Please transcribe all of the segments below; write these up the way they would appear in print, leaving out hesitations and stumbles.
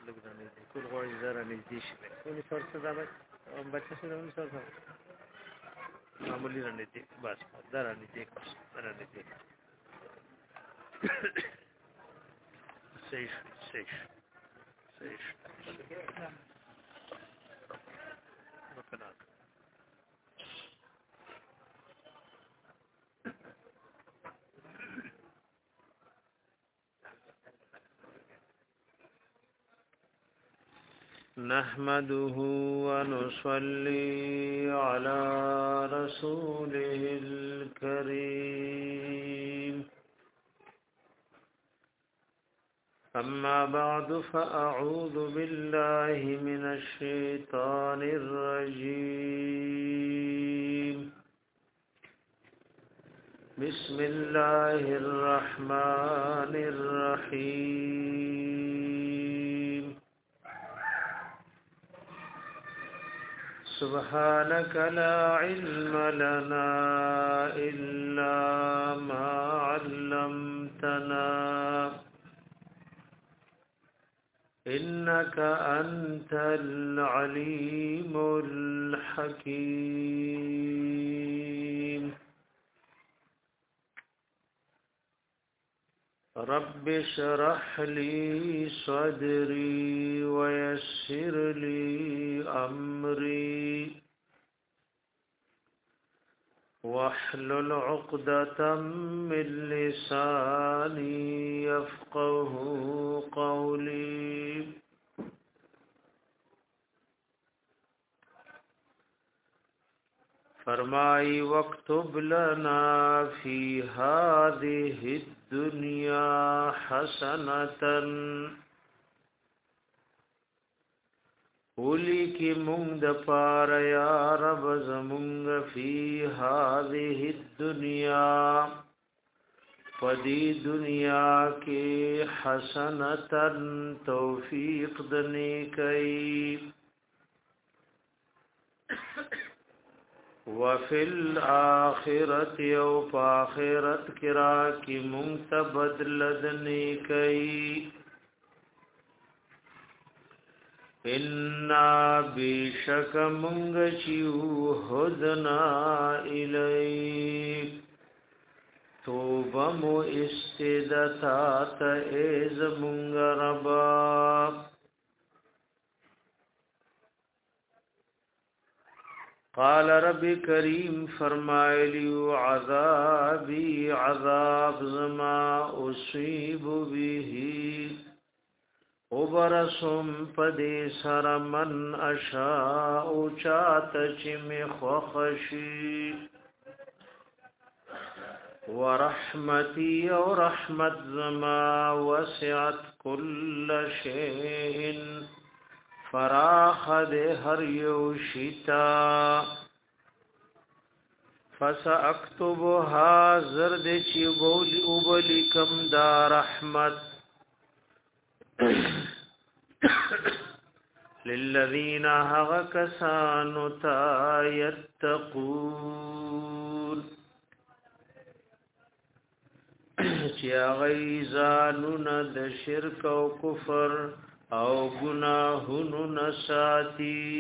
لګرانې دي ټول غوړي زره نږدې شي ونی سر څه دا بچه څه ونی سر معمولی رانې دي بس دا رانې دي رانې دي صحیح نحمده ونصلي على رسوله الكريم أما بعد فأعوذ بالله من الشيطان الرجيم بسم الله الرحمن الرحيم سبحانك لا علم لنا إلا ما علمتنا إنك أنت العليم الحكيم رب اشرح لي صدري ويسر لي أمري واحلل عقدة من لساني يفقه قولي فرمائی واکتب لنا في هذه الدنيا حسنة اولی کی مونگ د پار یا رب زمونگ فی هذه الدنیا فدی دنیا کی حسنتا توفیق دنی کئی وفی الاخرت یو پاخرت کرا کی مونگ تبدل دنی کئی انا بیشک منگ چیو هدنا الیک توبم استدتات ایز منگ ربا قال رب کریم فرمائلیو عذابی عذاب زما اصیب بیہی وبرسم پدی سر من اشاء چات چم خوخشی ورحمتی او رحمت زما وسعت کل شیء فراخ دے ہر یو شتا فساکتبها زرد چی بولی کم دا رحمت للذین هغکسانو تا یتقون چیا غیزانون د شرک او کفر او گناهونو نساتی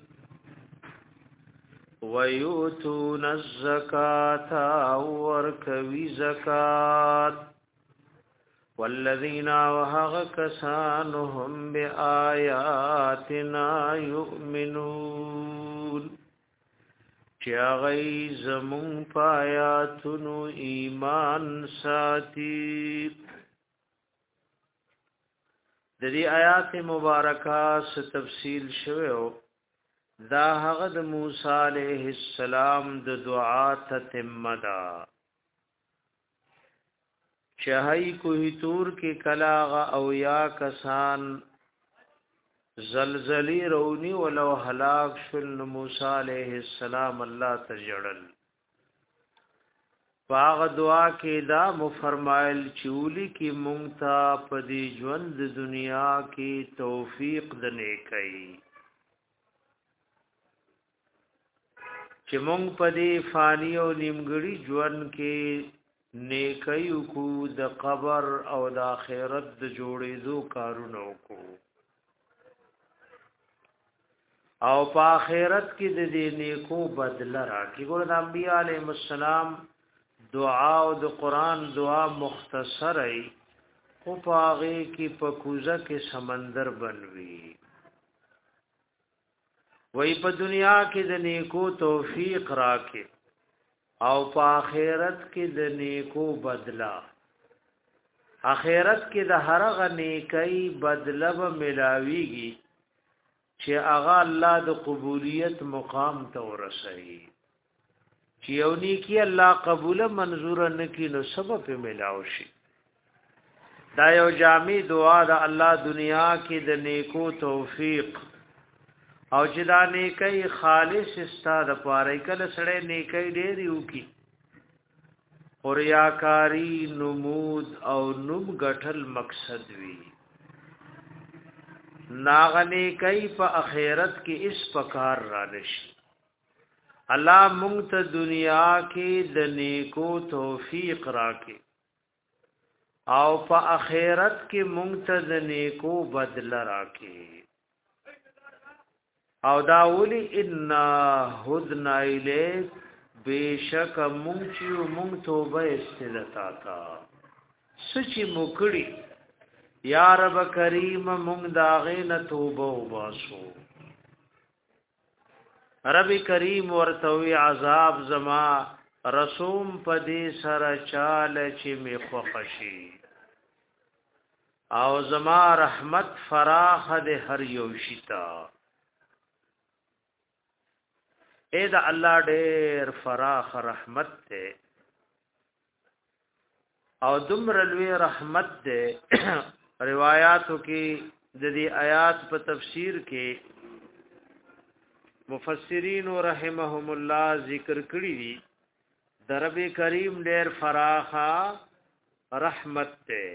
ویؤتون الزکاة ورکوی زکات والذین وهغ کسانهم بآیاتنا یؤمنون چیا غی زمون پایاتنو ایمان ساتی ددی آیات مبارکات سے تفصیل شویو دا هغه د موسی علیہ السلام د دعا تتمدا چهای کوی تور کې کلاغ او یا کسان زلزلی رونی ولو هلاک شل موسی علیہ السلام الله تجړل باغ دعا کې دا مفرمایل چولی کې مونږ پدی ژوند دنیا کې توفیق د نیکي چې مونږ پدی فانی او نیمګړي ژوند کې نیکیو کو د قبر او د آخرت د جوړېدو کارونه وکړو او په آخرت کې د دې نیکو بدله راکړي. ګور د انبیاء علیهم السلام دعا او د قران دعا مختصره ای خو پاغه کې په کوزه کې سمندر بنوي. وای په دنیا کې د نیکو توفیق راکړي او په آخرت کې د نیکو بدلا. آخرت کې د هر غنیکي بدله به ملاويږي چې هغه الله د قبولیت مقام ته ورسوي. چې یو نیکی الله قبول منظور نکي نو سبب ملاو شي. دا یو جامع دعا د الله دنیا کې د نیکو توفیق او چې دا نیکی خالص استاد پاره کله سره نیکی ډېر یو کی اوریاکاری نمود او نوم غټل مقصد وی. ناغنی کئی په اخرت کې اس پکار را نشي. الله مونږ ته دنیا کې د نیکو توفیق راکړي او په اخرت کې مونږ ته د نیکو بدل راکړي. او دا ولي ان هدنا الیک بیشک مونږ چې مونږ توبه استدتا کا سچي مکړي یا رب کریم مونږ داغه نه توبه وباسو. رب کریم ورتوي عذاب زما رسوم پدې سره چاله چې می خوښي او زما رحمت فراخ ده هر یو شتا. اے دا الله ډېر فراخ رحمت ده او دمر لوی رحمت ده. روایاتو کې د دې آیات په تفسیر کې مفسرین رحمهم الله ذکر کړی دي د رب کریم ډېر فراخا رحمت ته.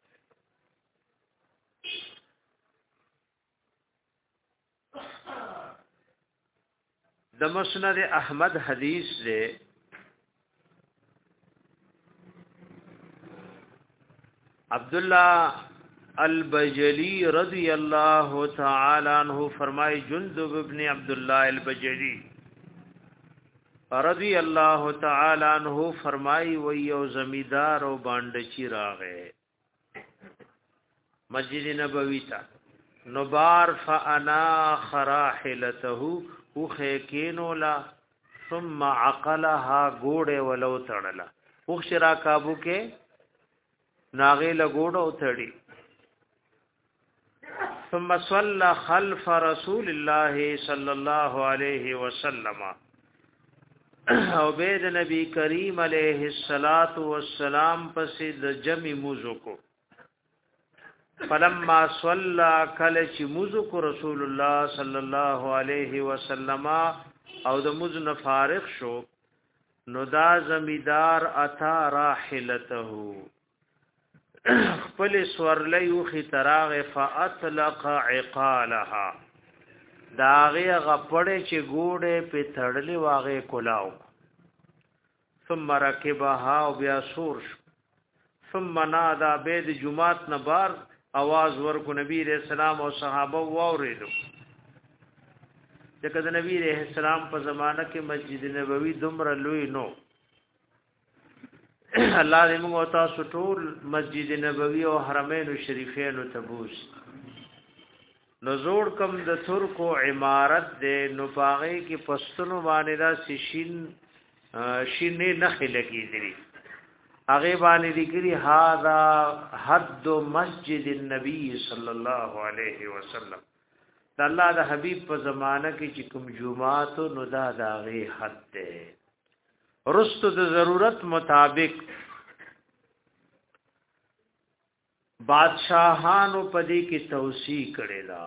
د مسند احمد حدیث ده عبد الله البجلی رضی اللہ تعالی عنہ فرمائے جندب ابن عبد الله البجلی رضی اللہ تعالی عنہ فرمائے ویو زمیدار او باندچی راغے مسجد نبوی تا نبار فانا خراحلته او خیکینولا ثم عقلها گوڑے ولو تڑلا او شرا کابو کے ناغی لگوڑو تڑی. ثم صلى خلف رسول الله صلى الله عليه وسلم او بيد نبی کریم علیہ الصلات والسلام پس د جمع موضوع کو. فلما صلى کلچ موضوع کو رسول الله صلی الله علیه وسلم او د مزن فارغ شو نو دا زمیدار اتا راحلته خپل سورلی وخی تراغ فاطلق عقالها داغه غپړې چې ګوړې په تړلې واغې کولاو. ثم ركبها او بیا سور شو. ثم نادى بيد جمعات نبار आवाज ورکو نبی رسول سلام او صحابه واوریدو. چې کله نبی رسول سلام په زمانہ کې مسجد نبوي دومره لوی نو الله دې موږ تاسو ټول مسجد نبوي او حرمین شریفین ته بوز. نو زوړ کم د ترکو عمارت دې نو پاغې کې پښتنو باندې دا شینې نخې لګېدلې هغه باندې لیکلي هاذا حد مسجد النبي صلی الله علیه وسلم. د الله د حبیب په زمانہ کې چې کوم جمعات نو دا دغه حد ده. رستو د ضرورت مطابق بادشاہانو پدې کې توسیع کړي دا.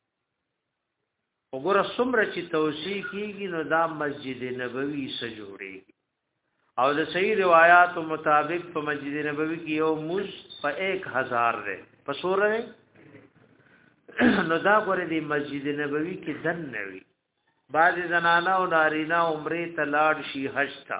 وګوره څومره چې توسیع کیږي نو دا مسجد نبوي سره جوړيږي. او د صحیح روایتو مطابق په مسجد نبوي کې یو مز په 1000 ده په سوره نو دا غره دی مسجد نبوي کې دن نوي بعض زنانه او نارینه عمره تلاړ شي حج تا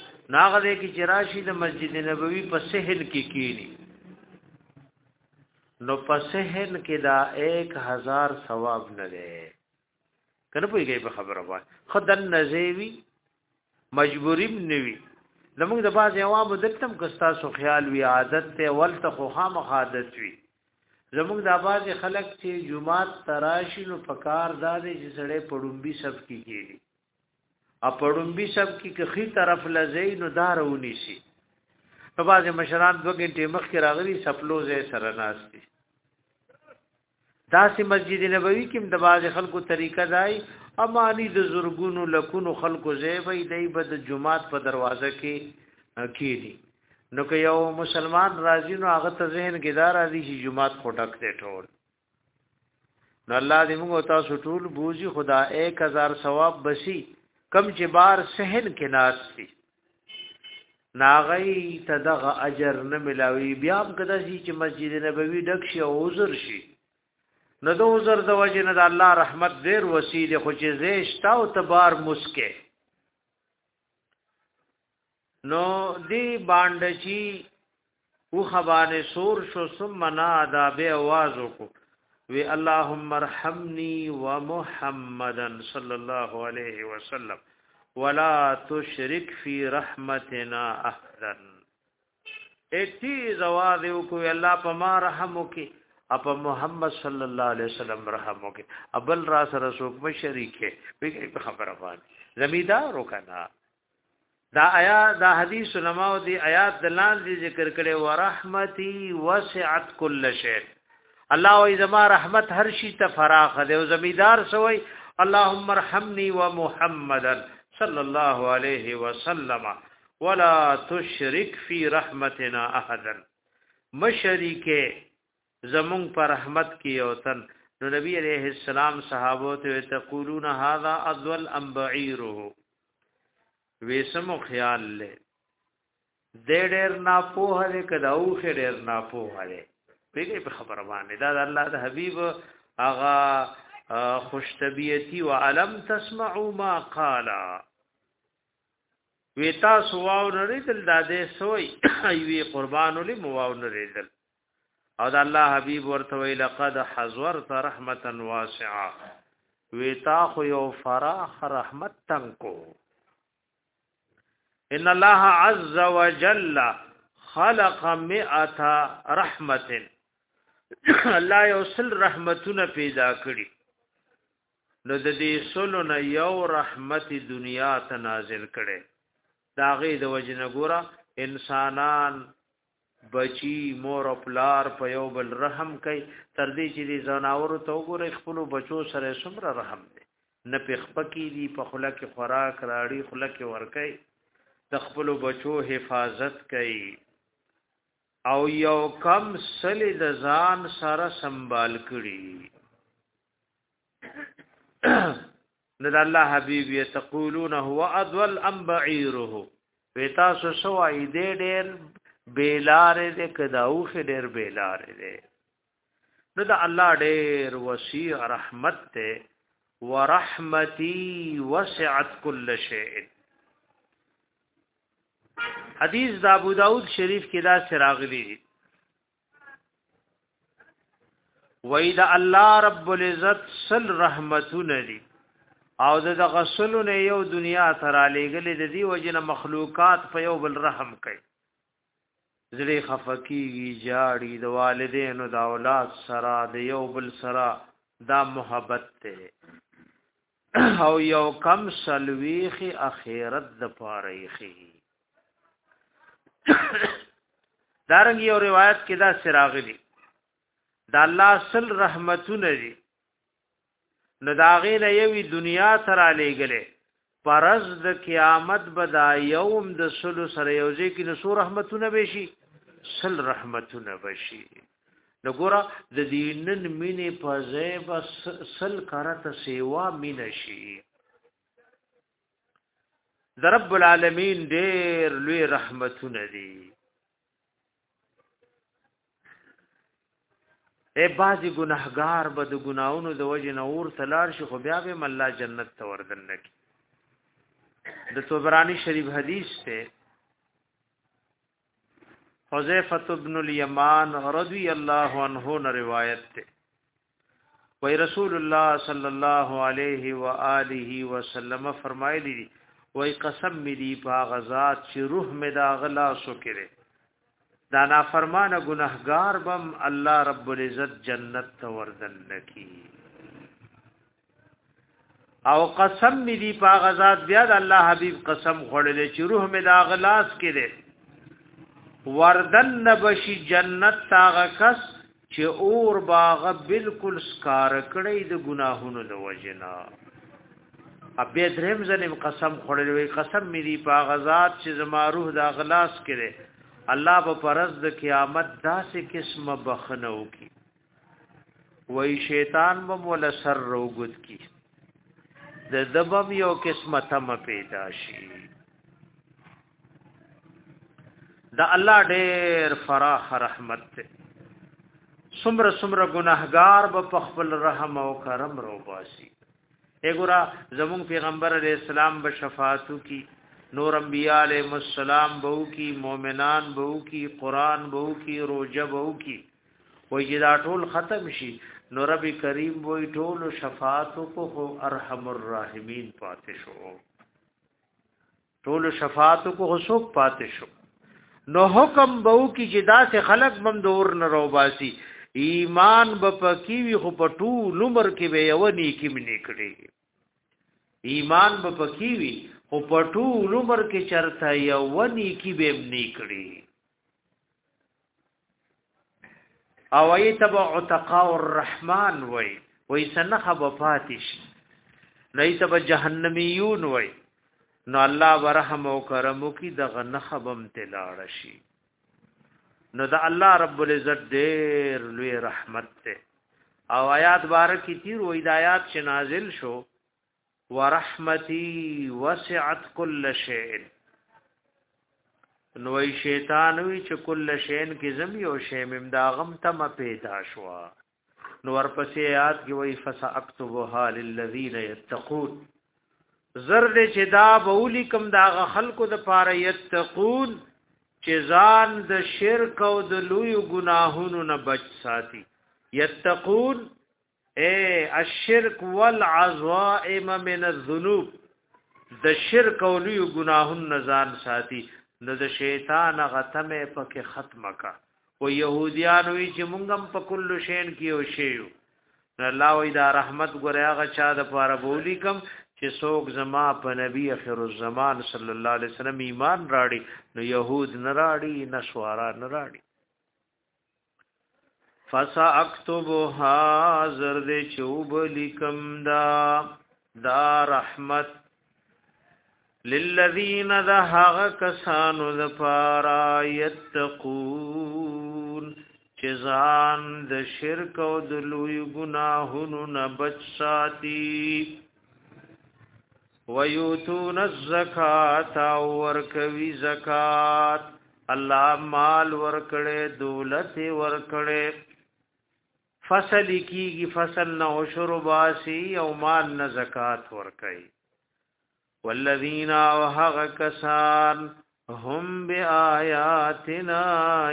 ناغه کې چراشی د مسجد نبوي په سهل کې کینی نو پسهن کې دا 1000 ثواب نه ده کنه پويږي په خبره وای خدن نزيوي مجبوریم نوي زموږ د باز عوام دلتم کستا سو خیال وی عادت ته ولته خو خامخ عادت وی زموږ د باز خلک چې جمعات تراشی نو پکار دادې چې سړې پړومبي سب کیږي ا پړومبي سب کی کخي طرف لزین دارونی شي په باز مشران 2 غنټه مخکې راغلي سپلوزه سره ناشتي داسې مسجد نبوي کې د باز خلکو طریقه دای امانی د زرګونو لکونو خلکو زیوی دی بد جمعات په دروازه کې کیدی نو که یو مسلمان راځي نو هغه ته ذهن کې دار راځي چې جمعات خټک ته ټول نو الله دې موږ تاسو ټول بوزي خدا 1000 ثواب بسی کم چې بار سهل کې ناشتي ناغی تدغه اجر نه ملاوي بیا هم کدا چې مسجد نبوي ډک شي او عذر شي نو د عذر د وجه نه د الله رحمت ډیر وسیله خو چې زیشتا او تبار مسکه نو دی باندچی او خبانه سور شو ثم نادا به आवाज وکړو وی اللهم ارحمني ومحمدا صلی الله علیه وسلم ولا تشرك في رحمتنا احدا اتی زواز کو الله په ما رحم وکي اپ محمد صلی الله علیه وسلم رحم وکي ابل را سره څوک به شریکه په خبره باندې زمیدار وکنا دا آیات دا حدیث علماء دی آیات دلان دی ذکر کړي ورحمتي وسعت كل شيء الله ای زما رحمت هر شي ته فراخ دی او زمیدار سوی اللهم ارحمني ومحمدا صلى الله عليه وسلم ولا تشرك في رحمتنا احدا مشرکه زمون پر رحمت کی اوتن نو نبی علیہ السلام صحابو ته تقولون هذا اذل ام بعيره ویسمو خیال له ډېر نه په هره کداو ډېر نه په هره پیګه په خبره باندې دا الله د حبيب اغا خوش طبیعتی وعلم تسمعوا ما قال ویتا سواو نریدل داده سوی ایوی قربانو لی مواو نریدل او دا الله حبیب ورتوی لقد حضورت رحمتا واسعا ویتا خو یو فراخ رحمت تنکو ان الله عز وجل خلق 100 رحمت الله یو سل رحمتونه پیدا کړی نو د دې سلو نه یو رحمت دنیا ته نازل کړي داغه د وجنه ګورا انسانان بچی مور او پلار په یو بل رحم کوي تر دې چې دي زناور ته وګوري خپل بچو سره څومره رحم دي نه پخپکی دي په خله کې خوراک راړي خله کې ور کوي د خپل بچو حفاظت کوي او یو کم سل د ځان سره سنبال کړي نو الله حبيب يتقولون هو اذل ام بعيره وتا سو دې ډېر بیلاره دې کداو ډېر بیلاره دې نو دا الله ډېر وسیع رحمت ته ورحمتي وسعت كل شيء حدیث دا ابو داود شریف کې دا سراغلی وَإِذَا الله رب العزت سل رحمتون دی او د غسلونه یو دنیا ترا لګلې د دې وجنه مخلوقات په یو بل رحم کوي زړه خفقي جاړي د والدینو د اولاد سره د یو بل سره دا محبت ته او یو کم سلويخي اخرت د پاره دارنګ یو روایت کې دا سراغلی دا الله سل رحمتونه دي نو دا غینه یوی دنیا تر علی گله پرز د قیامت بدا یوم د سلو سره یوځي کې نو رحمتونه بشي سل رحمتونه بشي نو ګوره د دینن مینې په ځای بس سل کرته سیوا مين شي د رب العالمین ډېر لوی رحمتونه دي بعضی گناهگار به د گناہوں د وجه نور تلار شي خو بیا به الله جنت ته وردن نکي د طبرانی شریف حدیث ته حذیفه ابن الیمان رضی الله عنه نے روایت ته وی رسول الله صلی الله علیه و آله وسلم فرمایلی وی قسم می دی په غزاد چې روح می دا غلا سو کړي دا نافرمانه گناهګار بم الله رب العزت جنت ته وردن نکی او قسم می دی په غزاد بیا د الله حبیب قسم خورلې چې روح می دا غلاس کړي وردن نبشی جنت تاغه کس چې اور باغ بالکل سکار کړي د گناهونو د وجنا ابي درهم زنم قسم خورلې وي قسم می دی په غزاد چې زما روح دا غلاس کړي الله په پرز د قیامت داسې قسمه بخنو کی وای شیطان به ول سر روغد کی د دبم یو قسمه تم پیدا شي دا الله ډېر فراخ رحمت ته سمر گناهګار به خپل رحم او کرم رو باسي اګورا زمون پیغمبر علیہ السلام به شفاعتو کی نور انبیاء علیہ السلام بہو کی مومنان بہو کی قرآن بہو کی روزه بہو کی وای چې دا ټول ختم شي نو رب کریم وای ټول شفاعتو کو ارحم الراحمین پاتې شو ټول شفاعتو کو حسوب پاتې شو نو حکم بہو کی چې دا سے خلق بم دور نه روباسي ایمان بپکی وی خو پټو لمر کې به یو نیکی منی کړي ایمان بپکی وی خو پټو لمر کې چرته یو نیکی به منی کړي او ایتبع عتقاء الرحمن وی سنخ بفاتش نیتبع جهنمیون وی نو الله ورحم او کرم کی دغه نخبم تلاړ شي نو دا الله رب العزت ډېر لوی رحمت ته او آیات بارکی تیر و ہدایات چې نازل شو ورحمتي وسعت كل شيء نو ای شیطان وی چې کل شین کې زم یو شی ممداغم تم پیدا شو نو ورپسې آیات کې وی فساكتبها للذین يتقون زرد چې دا بولیکم دا خلقو د پاره یتقون چې ځان د شرک او د لوی ګناهونو نه بچ ساتي یتقون الشرك والعظائم من الذنوب د شرک او لوی ګناهونو نه ځان ساتي نو د شیطان غتمه پکې ختمه کا او يهوديان وی چې مونږم په کل شین کې او شیو الله وی دا رحمت ګره هغه چا د پاره بولی کم چې څوک زما په نبی اخر الزمان صلی الله علیه وسلم ایمان راړي نو يهود نه راړي نسوارا نه راړي فساكتبها زرد چوب لکم دا رحمت للذین ذهغ کسانو ذپارا یتقون چزان د شرک او د لوی گناهونو نه بچ ساتي ويؤتون الزکات ورکوي زکات الله مال ورکړي دولت ورکړي فصل کیږي فصل نه عشر باسی او مال نه زکات ورکړي والذین وهغ کسان هم بآیاتنا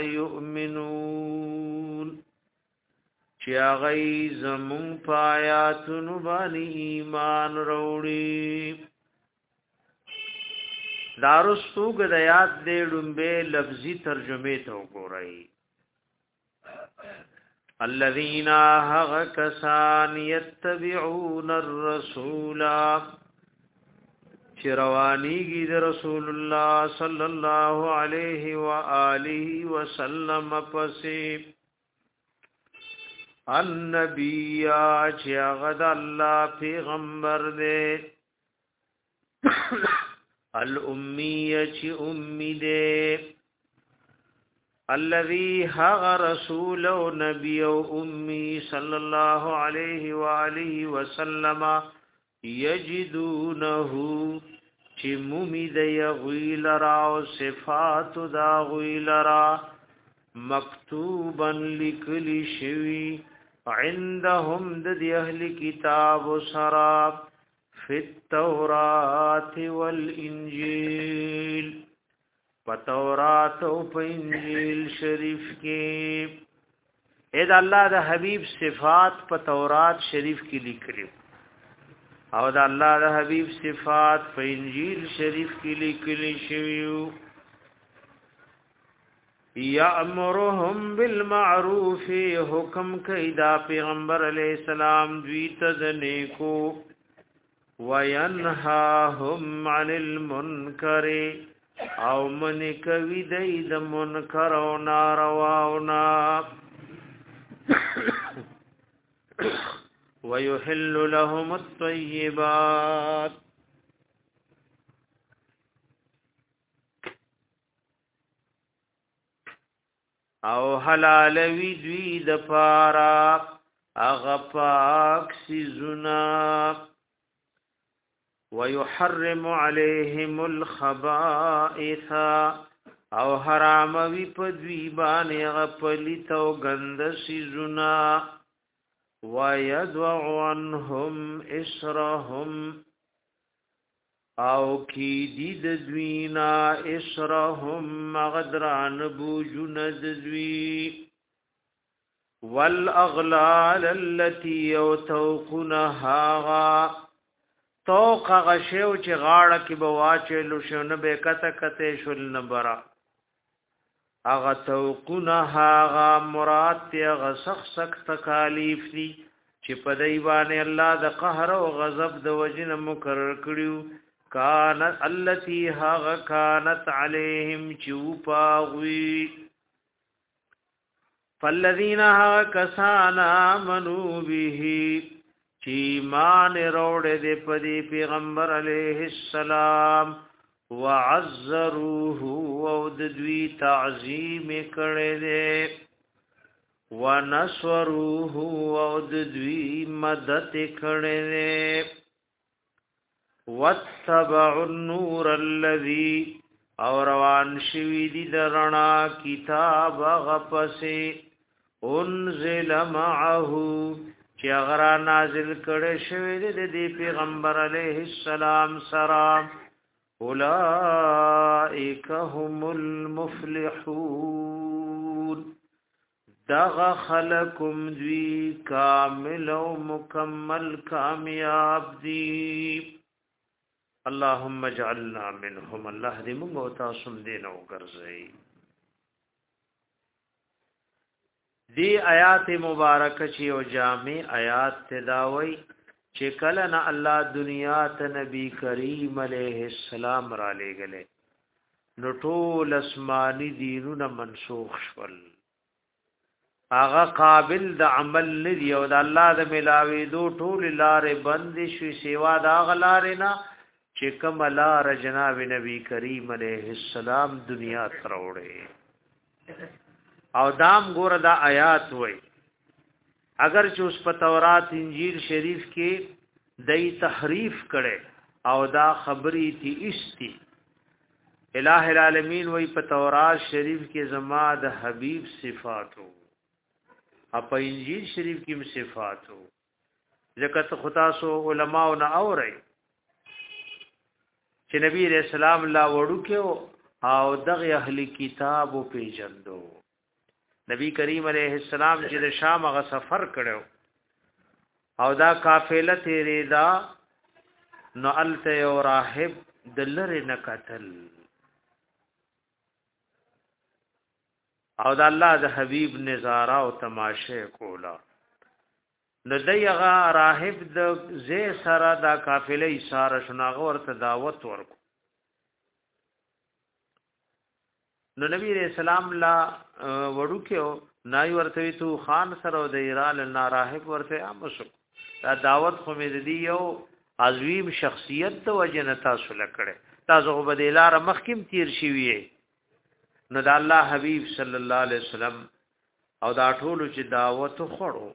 یؤمنون چې هغه زمون پایاتونو باندې ایمان وروړي دارستو غدیات دې ډمبه لفظي ترجمه ته وګورئ الذين هغ کسان يتبعون الرسول چروانیږي د رسول الله صلی الله علیه و آله وسلم پسې النبی چې غد الله پیغمبر دې الامی چې امی دې الذي هغ رسول او نبی او امی صلی الله علیه و آله وسلم یجدونه چې مومید یغیل را او صفات دا غیل را مکتوبا لکلی شوی عندهم د اهل کتاب سرا فی التوراة والانجیل په تورات او په انجیل شریف کې اې د الله د حبیب صفات په تورات شریف کې لیکلي او د الله د حبیب صفات په انجیل شریف کې لیکلي شوی یامرهم بالمعروف حکم کیدا پیغمبر علیہ السلام دوی ته نیکو وینهاهم عن المنکر او من کوي د منکر او نارواونا ويحل لهم الطيبات او حلال وی دوی د پارا اغفاک سیزنا ويحرم عليهم الخبائث او حرام وی پدوی باندې غپلیت او غند سیزنا ويدع عنهم اسرهم او کی دید دوینا اسرهم مغدران بوجن دوی والاغلال التي يوتوقنها توق غشیو چې غاړه کې بواچلو شو نه به کته کته شول نبره اغه توقنها غا مراد ته غسخ سخت تکالیف دي چې په دای باندې الله د قهر او غضب د وجنه مقرر کړیو کان التي ها كانت عليهم چوپاوي فالذين ها كسانا منو به چیمان روڑ دے پدی پیغمبر علیہ السلام وعزروه ودوی تعظیم کڑے دے ونصروه ودوی مدد کڑے دے واتبعوا النور الذي اوروان شوی دی درنا کتاب غپسے انزل معه چې اغرا نازل کړي شوی دی پیغمبر علیه السلام سلام اولئک هم المفلحون دغ خلقم دوی کامل او مکمل کامیاب دی اللهم اجعلنا منهم الله دې موږ او تاسو دې نو ګرځي دی آیات مبارکه چې او جامع آیات تداوی چې کله نه الله دنیا ته نبی کریم علیه السلام را لېګلې نو ټول اسماني دینونه منسوخ شول هغه قابل د عمل ندی او د الله د ملاوي دو ټول لارې بند شي سیوا دا غلارې نه چې کوم لار جناب نبی کریم علیه السلام دنیا ته راوړې او دام ګور دا آیات وای اگر چې اوس په تورات انجیل شریف کې دای تحریف کړي او دا خبرې تی استی الہ العالمین وای په تورات شریف کې زما د حبیب صفاتو او په انجیل شریف کې صفاتو ځکه ته خدا سو علماء نه اوري چې نبی رسول الله وړو کې او دغه اهلی کتاب او پیجندو نبی کریم علیہ السلام چې د شام غ سفر کړو او دا قافله تیرې دا نو الته او راهب دلر نه قتل او د الله د حبیب نظاره او تماشه کولا نو دغه راهب د زې سره دا قافله اشاره شناغه ورته دعوت ورکو نو نبی رسول الله وړو کې نای ورته تو خان سره د ایران ناراهب ورته امسو دا دعوت خو مې دی یو عظیم شخصیت ته وجنتا سره کړه تاسو په دې لار مخکیم تیر شي وي نو د الله حبیب صلی الله علیه وسلم او دا ټول چې دعوت خورو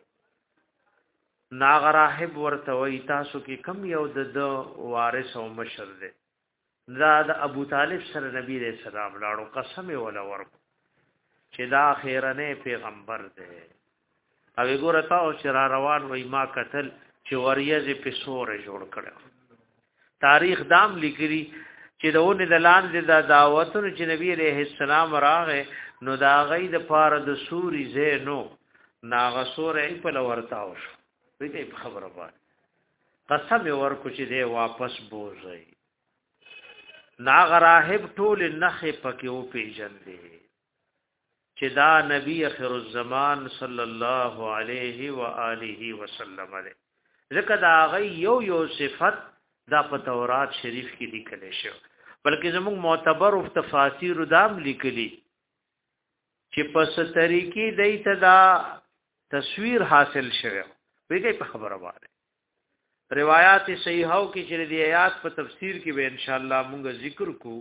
ناغراهب ورته وای تاسو کې کم یو د وارث او مشر دی دا د ابو طالب سره نبی رسول الله لاړو قسم ولا ورکو چې دا خیرنه پیغمبر دی او وګوره تاسو را روان وای ما قتل چې وریځ په سورې جوړ کړو تاریخ دام لیکري چې دونه د لاندې د دعوتونو چې نبی عليه السلام راغې نو دا غي د پاره د سوري زینو ناغه سورې په لورتاو شو دې خبره وای قسم ورکو چې دې واپس بوزي ناغه راهب ټول نخې پکې او پیژندې چې دا نبی اخر الزمان صلی الله علیه و آله وسلم علیه ځکه دا غي یو صفت دا په تورات شریف کې لیکل شوی بلکې زموږ معتبر او تفاسیر دام لیکلي چې پس طریقې دایته دا تصویر حاصل شوی ویګي په خبره واره روایت صحیحو کې چې د آیات په تفسیر کې به ان شاء الله مونږ ذکر کو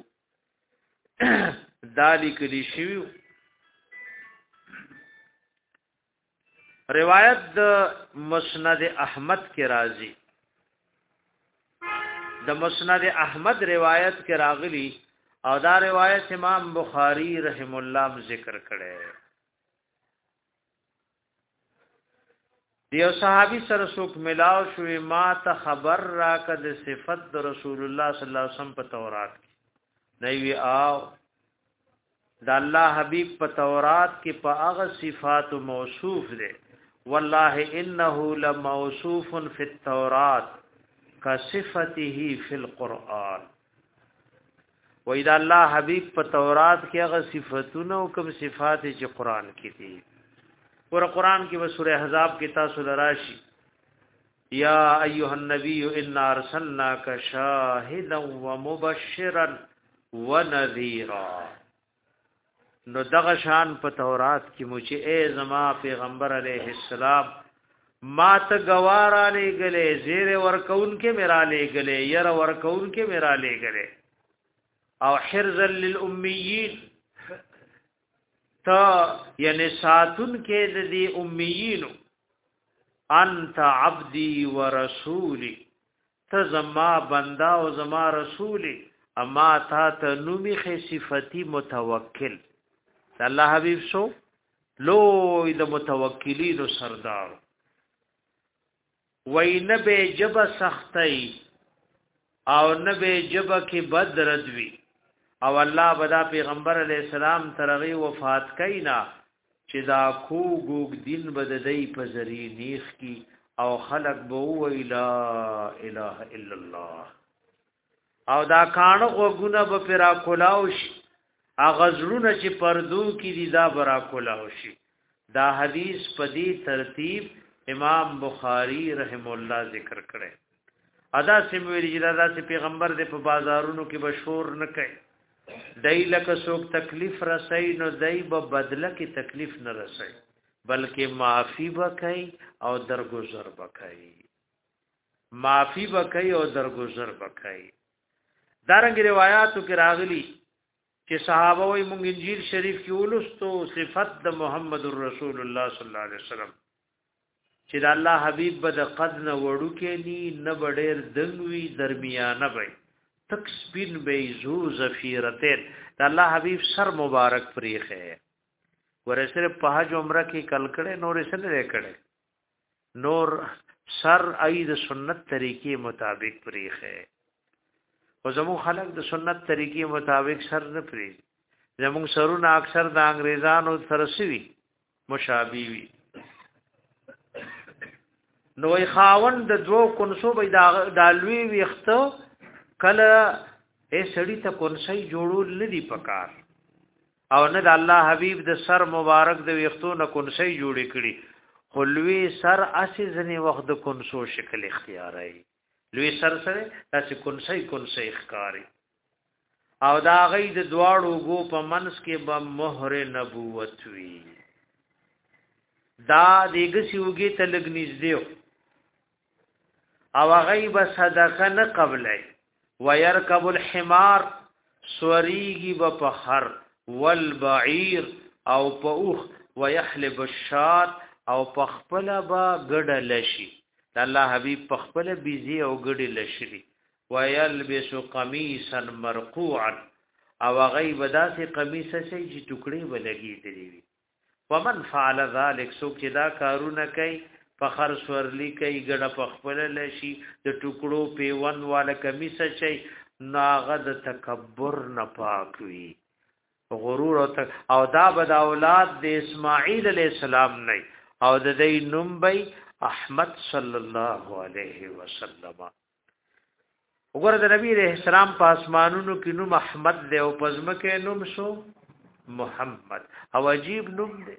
دالی کلی شوی روایت د مسند احمد کې راځي د مسند احمد روایت کې راغلی او دا روایت امام بخاری رحم الله ذکر کړي دیو صحابي سره څوک ملاو شوې ما ته خبر را کد صفت د رسول الله صلی الله علیه وسلم په تورات کې نوی او د الله حبیب په تورات کې په هغه صفات موصوف دي والله انه لموصوف فی التوراۃ كصفته فی القرآن و اذا الله حبیب په تورات کې هغه صفاتونه او کوم صفات چې قران کې دي ور قران کې و سورہ احزاب کې تاسو لراشي یا ایها النبی انا ارسلناک شاهدا ومبشرا ونذیرا نو دغه شان په تورات کې مو چې اے زما پیغمبر علیه السلام ما ته گوارا لے گلے زیر ورکون کے میرا لے گلے یر ورکون کے میرا لے گلے او حرزا للأمیین تا یعنی ساتن کے دی امیینو انت عبدی و رسولی تا زما بندا و زما رسولی اما تا تنومی خی صفتی متوکل اللہ حبیب سو لوی د متوکلین و سردار وی نبی جب سختی او نبی جب کی بد ردوی او الله بدا پیغمبر علیہ السلام ترغی وفات کینا چې دا کوګ دین بددی په ذری نیخ کی او خلق بو لا اله الا الله او دا کانو غونه به پرا کولاوش اغزرونه چې پردو کی دی دا برا کولاوشي دا حدیث پدی ترتیب امام بخاری رحم الله ذکر کړي ادا سیمویری جدا سے پیغمبر دے په بازارونو کې مشهور نه کړي دای لکه څوک تکلیف رسای نو دای به بدله کې تکلیف نه رسای بلکې معافی وکای او درگذر وکای معافی وکای او درگذر وکای دارنګ روایتو کې راغلی چې صحابه وای مونږ انجیل شریف کې ولستو صفت د محمد رسول الله صلی الله علیه وسلم چې د الله حبیب بد قد نه وړو کې ني نه بډیر دنګوي درمیانه وي تک سپین به زو زفیرتين د الله حبیب سر مبارک پریخه ورسره په حج عمره کې کلکړه نور سره کړه نور سر اید سنت طریقې مطابق پریخه او زمو خلق د سنت طریقې مطابق سر نه پری زمو سرونه اکثر د انګريزانو ترسوي مشابه وي نوې خاون د دوه کنسو به دالوي ویختو کله اے سړی ته کنسي جوړول ندي پکار او نه د الله حبيب د سر مبارک د ویختو نه کنسي جوړې کړي خلوی سر اسی ځنی وخت د کنسو شکل اختیارای لوی سر سره داسې کنسي ښکاری او دا غي د دواړو گو په منس کې به مهر نبوت وی دا دیګ سیوږي ته لګنیز دیو او غیب صدقه نه قبلای ويركب الحمار سوریږي په خر والبعير او په اوخ ويحلب الشات او په خپل با ګډه لشي الله حبيب په خپل بيزي او ګډه لشي ويلبس قميصا مرقوعا او غیب داسې قمیص چې ټوکړي ولګي دی ومن فعل ذلك سوک چې دا کارونه کوي فخر سورلی کوي ګډه پخپل لشي د ټوکړو پیوند والا کمیسه شي ناغد تکبر نه پاک وي غرور او دا بد اولاد د اسماعیل علیہ السلام نه او د دې نوم به احمد صلی الله علیه وسلم وګوره د نبی علیہ السلام په اسمانونو کې نوم احمد دی او پزمکه نوم شو محمد او عجیب نوم دی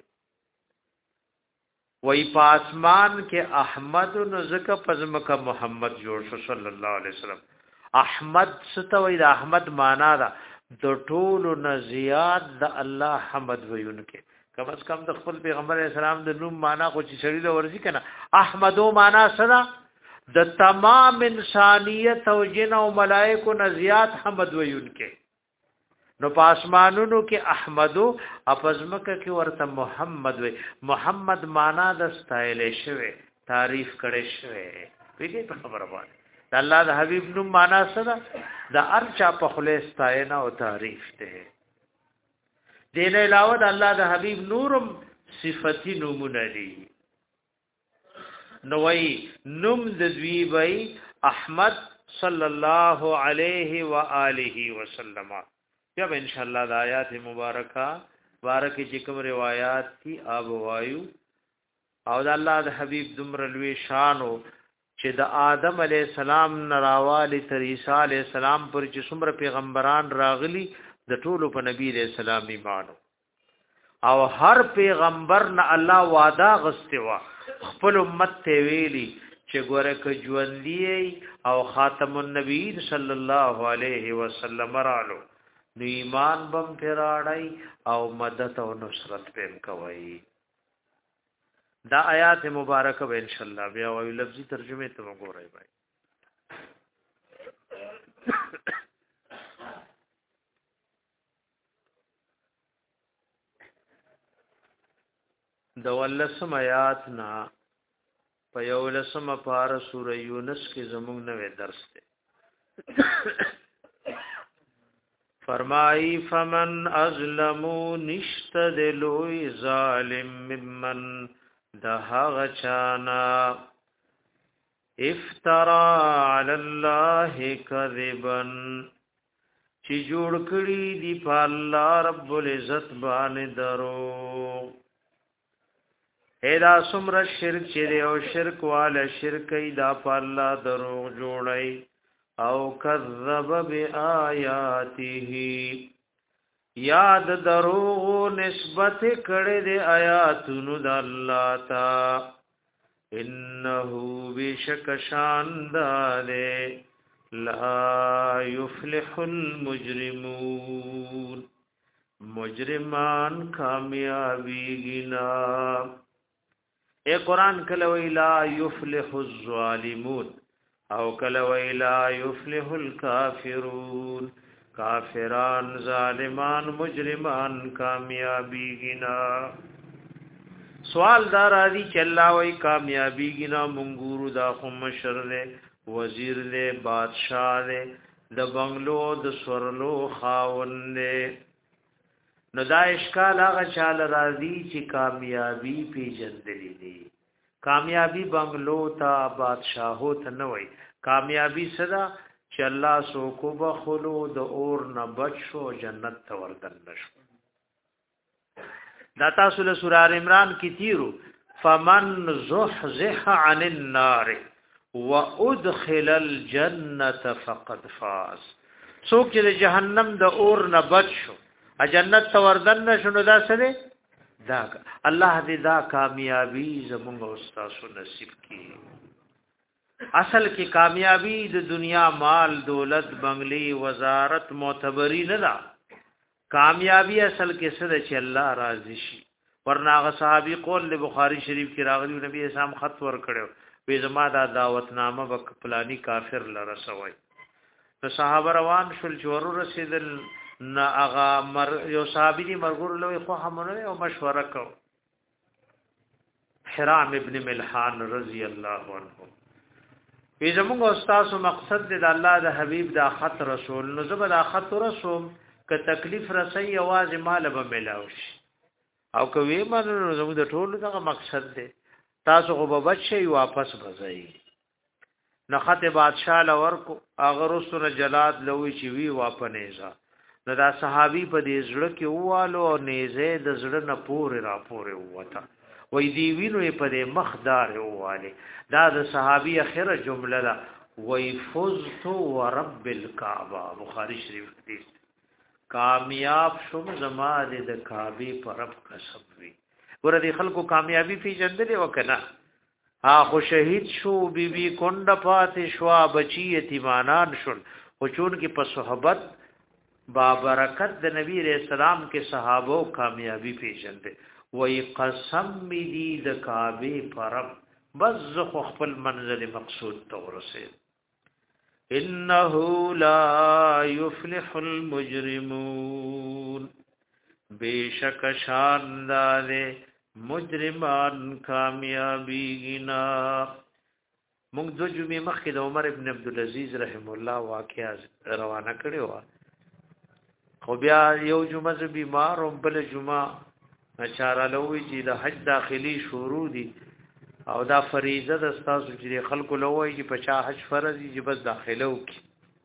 وای په اسمان کې احمد نو زکه پزمکه محمد جوړ شو صلی الله علیه وسلم احمد ستوي د احمد معنا دا د ټولو نزيات د الله حمد وینکه کم از کم د خپل پیغمبر اسلام د نوم معنا خو چې شریله ورزي کنه احمدو معنا سره د تمام انسانیت او جن او ملائکو نزيات حمد وینکه نو پاسمانونو کې احمدو اپزمکه کې ورته محمد وي محمد معنا د استایل شوی تعریف کړي شوی پیږي په خبره باندې د الله د حبيب نوم معنا سره د ارچا په خله استاینا او تعریف ته دین علاوه د الله د حبيب نورم صفتی نومونه دي نوې نوم د دوی وي احمد صلی الله علیه و آله وسلم جب ان شاء الله د آیات مبارکه بارکه چې کوم روایت کی اب وایو او د الله د حبيب دمر لوی شانو چې د آدم علی السلام نراوالی تر عیسی علی السلام پر چې څومره پیغمبران راغلي د ټولو په نبی علیہ السلام ایمانو او هر پیغمبر نه الله وعده غستوا خپل امت ته ویلي چې ګوره ک ژوندۍ او خاتم النبیین صلی الله علیه وسلم رالو نو ایمان بم پیراړی او مدد او نصرت پم کوي دا آیات مبارکه به ان شاء الله بیا او لفظي ترجمه ته وګورئ بھائی د ولسم آیات نا په یو لسم پار سوره یونس کې زموږ نوې درس دی فرمای فمن ازلمو نشتدلوی ظالم ممن دهغ چانا افترا علی الله کذبا چې جوړ کړي دی په الله رب العزت باندې درو ادا سمر شرک چې او شرک والا شرک دا په الله درو جوړي او کذب بیااته یاد دروغ نسبت کړه دې آیاتونو د الله تا انه بشک شاندار لا یفلح المجرمون مجرمان کامیابی گنا اے قرآن کله وی لا یفلح الظالمون او کله وی لا یفلح الکافرون کافران ظالمان مجرمان کامیابی گنا سوال دار ادي چې الله وی کامیابی گنا منګورو دا خم شر له وزیر له بادشاہ له د بنگلو د سورلو خاون له نو دا اشکال هغه چال راضی چې کامیابی پی جندلی دي کامیابی بنگلو تا بادشاہو ته نه وای کامیابی صدا چې الله سو کو بخلو د اور نه بچو جنت ته وردن نشو دا تاسو له سورہ ال عمران کې تیرو فمن زحزح عن النار وادخل الجنه فقد فاز څوک چې جهنم د اور نه بچو جنت ته وردن نشو دا سره دا الله دې دا کامیابی زموږ استاد نصیب کړي اصل کې کامیابی د دنیا مال دولت بنگلی وزارت معتبری نه ده کامیابی اصل کې سره چې الله راضي شي ورنه صحابي قول له بخاری شریف کې راغلی نبی اسلام خط ور کړو وې زما دا دعوت نامه وک پلانی کافر لرسوي نو صحابه روان شول جوړ رسیدل نا اغا یو صحابي دی مرګور له خو همونه او مشوره کو حرام ابن ملحان رضی الله عنه وی زموږ استاد مقصد د الله د حبیب د خط رسول نو زبر د خط رسول ک تکلیف رسي आवाज مال به ملاوش او کوي مانو زموږ د ټول دغه مقصد دی تاسو خو به بچي واپس بځای نخت بادشاہ لور کو اگر رسول جلاد لوي چې وی واپنېزا نو دا صحابي په دې زړه کې واله او نيزه د زړه نه پورې را پورې وته وې دی وینو په دې مخدار واله دا د صحابي اخره جمله ده وې فزت ورب الكعبه بخاری شریف حدیث کامیاب شوم زما د کعبه پر رب قسم وی ور دي خلکو کامیابی پی جندلې وکنا خو شهید شو بیبي کونډه پاتې شو بچی یتیمانان شول خو چون کې په صحبت بابرکت د نبی رسول الله کې صحابو کامیابی پیژندې وای قسم می دي د کعبه پرب بس خپل منزل مقصود ته ورسېد انه لا يفلح المجرمون بیشک شاندار مجرمان کامیابی گنا موږ د جمعې مخکې د عمر ابن عبد العزيز رحم الله واقعا روانه کړو خو بیا یو جمعه بیمار او بل جمعه اشاره لوي چې د حج داخلي شروع دي او دا فریضه د استاد چې خلکو لوي چې 50 حج فرض دي چې بس داخله وکي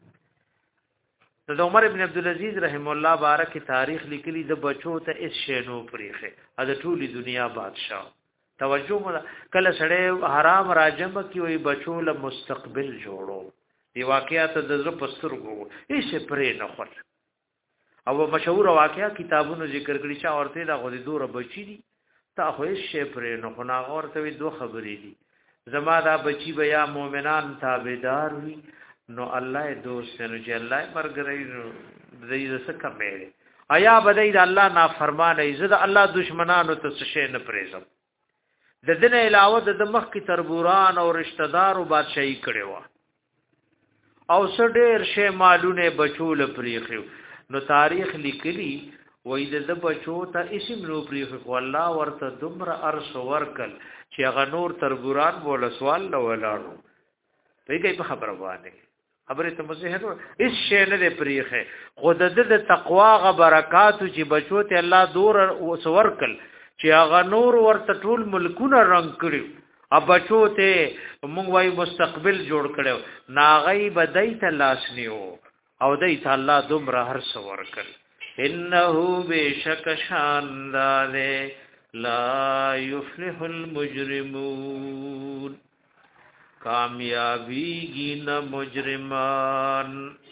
د عمر ابن عبد العزيز رحم الله بارک تاریخ لیکلی د بچو ته اس شینو پریخه د ټولي دنیا بادشاہ توجه مله کله سړی حرام راجم کی وي بچو له مستقبل جوړو دی واقعیت د زړه پسترګو هیڅ پرې نه خور او مشهور واقعیا کتابونو ذکر کړی چې اورته دا غوډي دور بچی دي تا خو هیڅ پرې نه خو نا اورته دوه خبرې دي زما دا بچی بیا مؤمنان تابعدار وي نو الله دوست نو چې الله مرګري دې زسکه مې آیا بدای د الله نافرمانه عزت الله دشمنانو ته څه نه پریزم د دین علاوه د مخ کی تربوران او رشتہ دار او بادشاہي کړي وا او سډیر شی مالونه بچول پریخو نو تاریخ لیکلی وې د بچو ته اسم نو پریخو الله ورته دمر ارس ورکل چې هغه نور تربوران بول سوال نو ولاړو په دې په خبره وانه خبره ته مزه هیڅ شی نه پریخه خود د تقوا غ برکات چې بچو ته الله دور ورکل چې هغه نور ورته ټول ملکونه رنگ کړو ا بچو ته موږ وای مستقبل جوړ کړو ناغي بدای ته لاس نیو او دای ته الله دومره هر څو ورکل انه بشک شاندار لا يفلح المجرمون کامیابی گینا مجرمان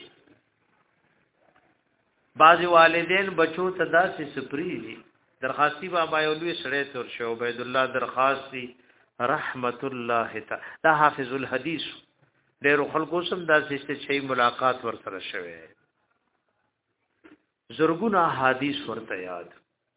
بعضی والدین بچو ته داسې سپری دي درخواستی بابا یولوی سړی تور شو عبید الله درخواستی رحمت الله تا دا حافظ الحدیث ډېر خلکو سم داسې چې ملاقات ورسره شوه زرګونه حدیث ورته یاد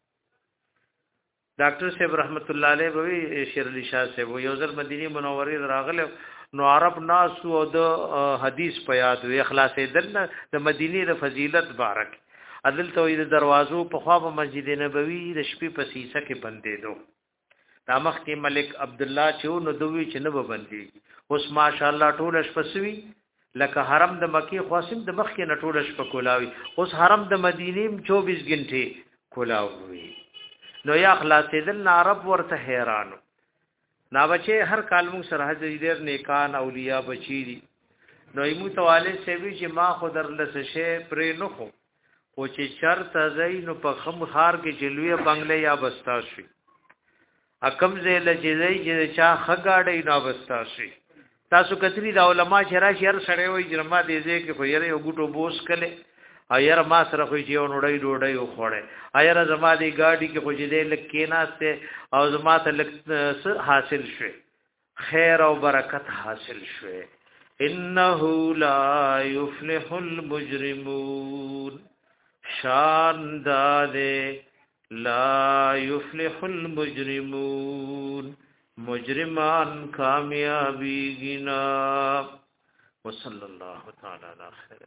ډاکټر صاحب رحمت الله علیه وی شیر علی شاه صاحب یو ځل مدینه منوره راغله نو عرب ناس او د حدیث په یاد وی اخلاص دل د مدینه د فضیلت بارک عدل توحید دروازو په خوا په مسجد نبوي د شپې په سیسه کې بندې دو دامخ کې ملک عبد الله چې نو دوی چې نه بندي اوس ماشاءالله ټول شپسوي لکه حرم د مکی خاصم د مخ کې نټول شپ کولاوي اوس حرم د مدینه 24 غنټه کولاوي نو یا اخلاص دل عرب ورته حیرانو نا بچي هر کال موږ سره حجیر نیکان اولیاء بچی دي نو ایمو تواله سوي چې ما خو درلس شي پرې نه خو او چې چرته زینو په خم خار کې جلوی بنگله یا بستا شي حکم زې لجې چې چا خګاړې نه بستا شي تاسو کتري د علماء شراشي هر سړی وي جرما دې دې کې خو یې یو ګټو بوس کله ایر ما سره خو چې نوړې ډوډۍ خوړې ایر زما دې گاډي کې خو دې لکیناسته او زما ته حاصل شوه خیر او برکت حاصل شوه انه لا يفلح المجرمون شان داده لا يفلح المجرمون مجرمان کامیابی گنا وصلی اللہ تعالی علی خیر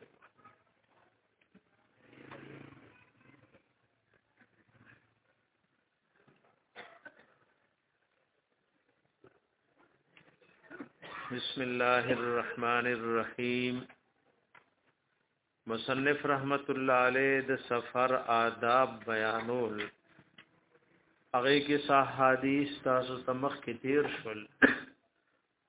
بسم الله الرحمن الرحیم مصنف رحمت الله علیه د سفر آداب بیانول هغه کې صح حدیث تاسو تمخ کې تیر شول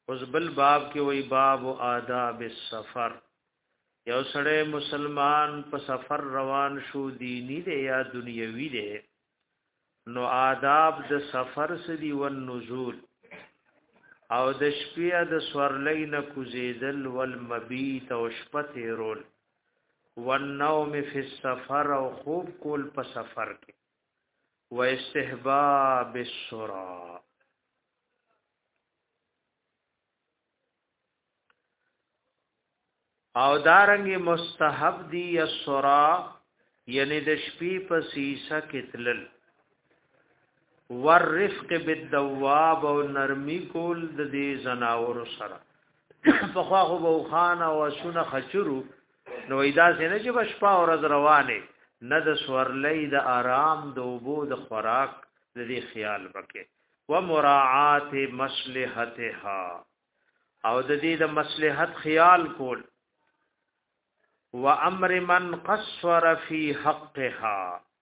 اوس بل باب کې وی باب آداب السفر. یو سړی مسلمان په سفر روان شو، دینی دی یا دنیوي دی، نو آداب د سفر سدي والنزول او د شپې د سورلۍ نه کوزیدل والمبیت او شپه تیرول والنوم فی السفر او خوب کول په سفر کې و استحباب السرا او دارنګ مستحب دی السرا یعنی د شپې په سیسه کې تلل والرفق بالدواب او نرمی کول د دې زناور سره په خوا خو بو خان او سونه خچرو نو ایدا سینه چې بشپا او ورځ روانه نه د سورلې د آرام د وبو د خوراک د دې خیال وکړي و مراعات مصلحتها او د دې د مصلحت خیال کول و امر من قصر فی حقها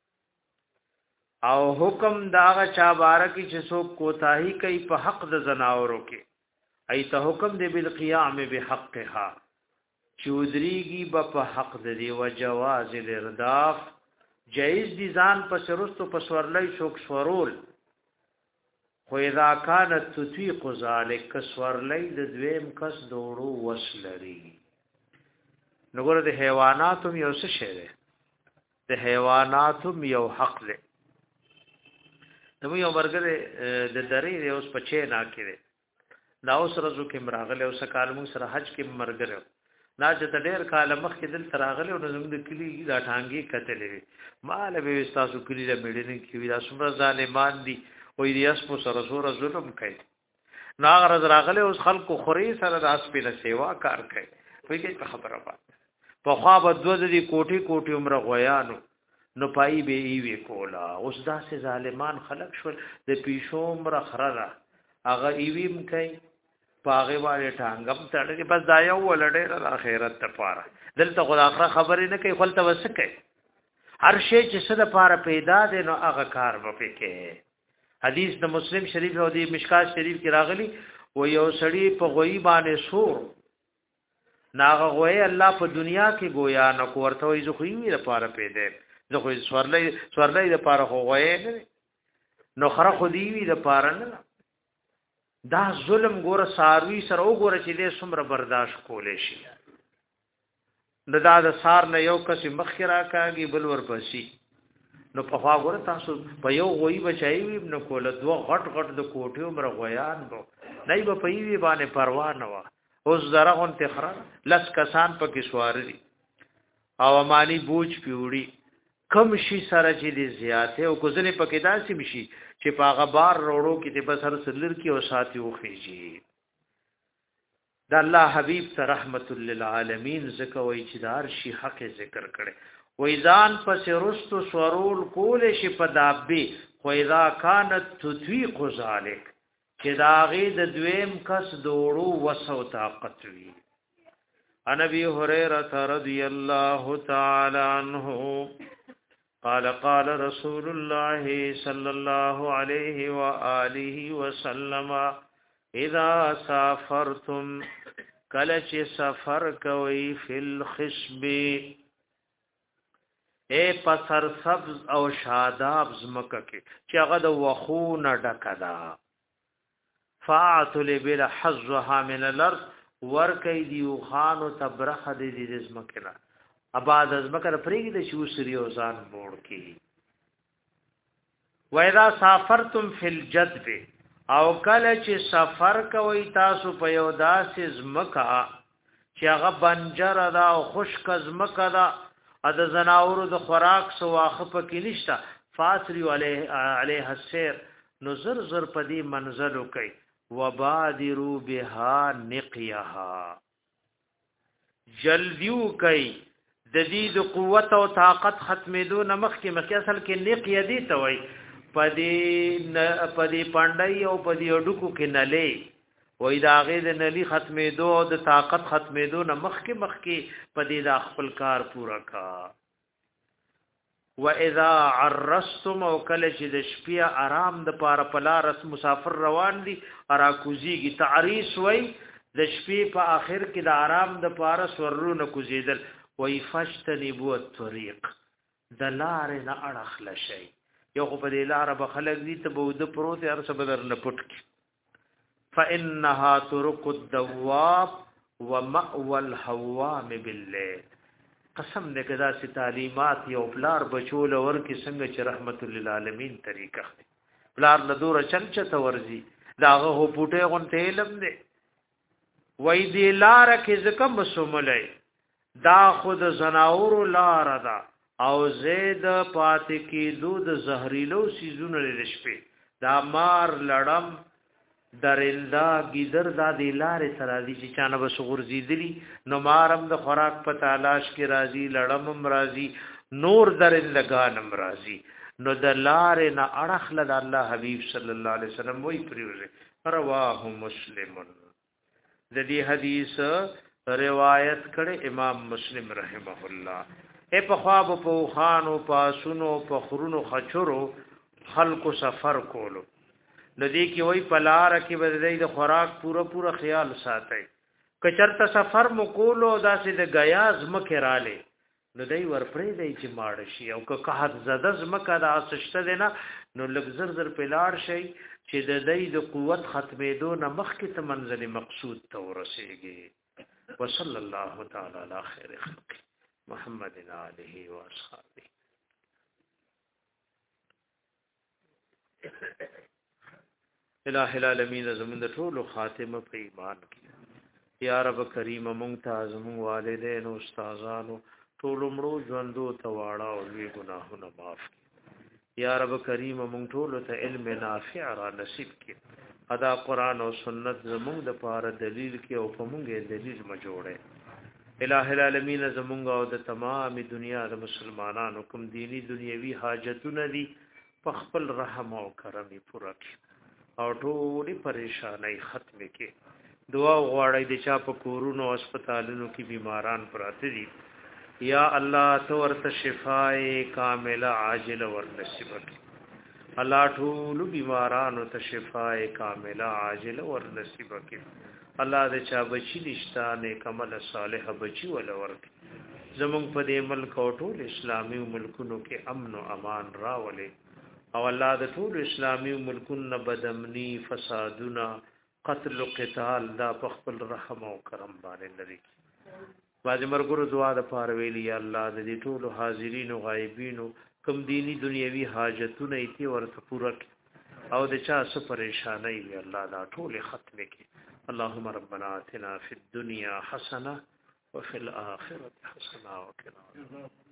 او حکم داغه چا بارکی چې څوک کوتاهی کوي په حق د زناورو کې ایت حکم دی بالقیام بحقها چودریږي په حق د دی و جواز الارداف جایز دي ځان په سرستو په سورلای شوک سورول خو اذا كانت تطيق ذلك سورلای د دویم کس دوړو وسلري. نګور د حیواناتو یو څه شی دی، د حیواناتو یو حق دی. نو یو برګر د درې اوس پچې نا کړي دا اوس ورځو کې مراغله اوس کال موږ سره حج کې مرګره نا چې ډېر کال مخ کې دل تراغله او زموږ د کلی دا ټانګي کتلې مال به تاسو کلی له میډینګ کې دا څومره ظالمان دي وې دې اس په سره سره ظلم کوي. نا غرض راغله اوس خلکو خوري سره د اس په سیوا کار کوي. په کې خبره په خوا بدو د کوټي کوټي عمر غویانو نو پای به ایوي کولا. اوس داسې ظالمان خلق شول د پیشوم رخره هغه ایویم کوي پاغه والے ټانګم تړي بس دا یو ولړې د اخرت لپاره دلته خدای اخره خبرې نه کوي خپل توسکه هر شی چې څه لپاره پیدا دي نو هغه کار وکړي. حدیث د مسلم شریف او د مشکات شریف کې راغلی و یو سړی په غوی باندې سور ناغه غوی الله په دنیا کې گویا نه کوړته وي زه خو یې لپاره پیدا زه خو سورلې لپاره خو غوی نه نو خره خو دی وی لپاره نه. دا ظلم ګوره ساروی سره وګوره چې دې څومره برداشت کولې شي. دا د سار نه یو کس مخکې راکاږي بل ورپسې نو په خوا ګوره تاسو په یو غوی بچای وي نو کوله دوه غټ غټ د کوټیو مر غویان بو نه به په یوه باندې پروا نه و. اوس زرغون تخرا لس کسان پکې سواري او مالی بوج پیوړي کم شي سره چې دې زیاته او کوزنه پکې داسې مشي چې په غبار وروړو کې د بسر سلر کې او ساتي او خيږي. د الله حبيب ته رحمت للعالمین زکه وای چې دار شي حق ذکر کړي وای ځان پس رستو سورول کول شي په دابه خو اذا كانت تطيق ذلك چې داغه د دویم کس دوړو وسو طاقت وی. ان ابي هريره رضي الله تعالى عنه قال قال رسول الله صلى الله عليه وآله وسلم اذا سافرتم کلچ سفر کوي فی الخشب اے پسر سبز او شاداب زمکه کې چې هغه د وخون ډکدا فاعتل بلا حظها من الارض ورکی دیو خانو تبرخ دی زمکه اباد ازمکر پریږي د شو سریو ځان موړ کی. وَإِذَا سَافَرْتُمْ فِي الْجَدْبِ او کله چې سفر کوي تاسو په یو داسې ځمکه چې هغه بنجر ده او خشک ځمکه ده د زناورو د خوراک سو واخه پکې نشته فاسری علیه السیر نو زر زر په دې منزل کوي وبادروا بها نقيها جلدیو کوي د دې د قوت او طاقت ختمېدو نمخ کې مخکې اصل کې نقیه دي ته وای پدې پاندای او پدې اډکو کې نلې وای دا غې د نلی ختمېدو او د طاقت ختمېدو نمخ کې پدې د خپل کار پورا کا. واذا عرستم او کله چې د شپې آرام د پاره پلارس مسافر روان دي ارا کوزيږي تعریس وای د شپې په آخر کې د آرام د پاره سورونه کوزیدل وای فشتنبو الطريق د لارې نه اړخ لشي یو په دې لار به خلک دي ته بود پروت هر څه بدر نه پټ کی فانها طرق الدواب ومأوى الحوام بالليل قسم دې کدا سي تعلیمات یو پلار بچول ورکی څنګه چې رحمت للعالمین طریقه پلار له دور چل چته ورزي داغه هو پټه غون ته علم دې وای دې لار کې زکه مسوملای دا خود زناور لار دا او زید پات کې دود زهريلو سيزونه لشپې دا مار لړم درندا گیدر دا دی لارې سره دي چې چانه به صغور زیدلی نو مارم د خوراک په تلاش کې راځي لړمم راځي نور درندگانم راځي نو د لارې نه اړخ له الله حبیب صلی الله علیه وسلم وی پریوزه رواه مسلم د دې حدیث روایت کړي امام مسلم رحمه الله په خواب په خانو پاسونو په خرونو خچرو خلق سفر کولو ندی کی وای پلار کی بدای د خوراک پورا خیال ساتي کچرته سفر مکولو داسې د غیاز مکراله ندی ورپرې دی چې ماړ شي او که قحط زده زمکه د اسشته دینا نو لګ زر پلاړ شي چې د دې د قوت ختمېدو نه مخکې ته منزل مقصود ته ورسیږي وصلی الله تعالی علی خیر خلق محمد علیه و اصحابہ الہ العالمین زمون د ټولو خاتمه په ایمان کې یا رب کریم ممتاز مون والدین او استادانو ټولو مړو ژوندو ته واړه او لوی ګناهونه معاف کړي یا رب کریم مون ټولو ته علم نافع را نصیب کړي ادا قران او سنت زمون د پاره دلیل کې او په مونږه دلیل ما جوړه الہ العالمین زمونږ او د تمام دنیا د مسلمانانو کوم دینی دنیوي حاجتونه دي په خپل رحم او کرم پوره کړي او ټولې پریشانای ختم کې دعا غواړی د چا په کورونو او هسپتالونو کې بیماران پراته دي یا الله تو ورته شفای کامله عاجله ور نصیب کړي الله ټول بیمارانو ته شفای کامله عاجله ور نصیب کړي الله د چا بچی نشتانه کمل صالح بچی ول ورکړي زمونږ په دې ملک او ټول اسلامي ملکونو کې امن او امان راولي او الله د ټول اسلامي ملکونو بدامني فسادونه قتل او قتال دا په خپل رحم او کرم باندې لري باز مرګرو دعا د پاره ویلي الله د دې ټول حاضرین او غایبین کوم دینی دنیوي حاجتونه ایتي ورته پوره او د چا څه پریشانای وي الله دا ټول ختم کړي اللهم ربنا آتنا في الدنيا حسنه وفي الاخره حسنه وقنا